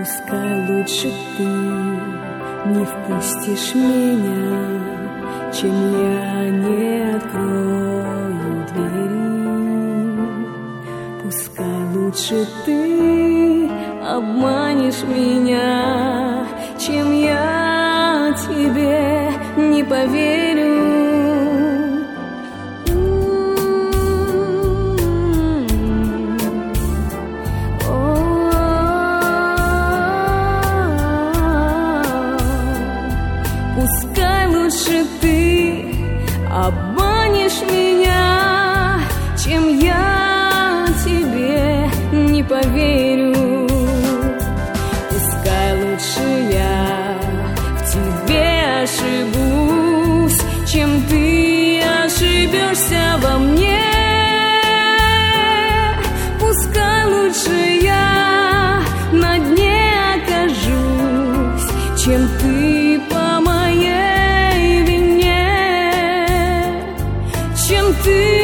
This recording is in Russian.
Пускай лучше ты не впустишь меня, чем я не открою двери. Пускай лучше ты обманешь меня, чем я тебе не поверю. Пускай лучше ты обманешь меня, чем я тебе не поверю. Пускай лучше я в тебе ошибусь, чем ты ошибешься во мне. Пускай лучше я на дне окажусь, чем ты по моей вине, чем ты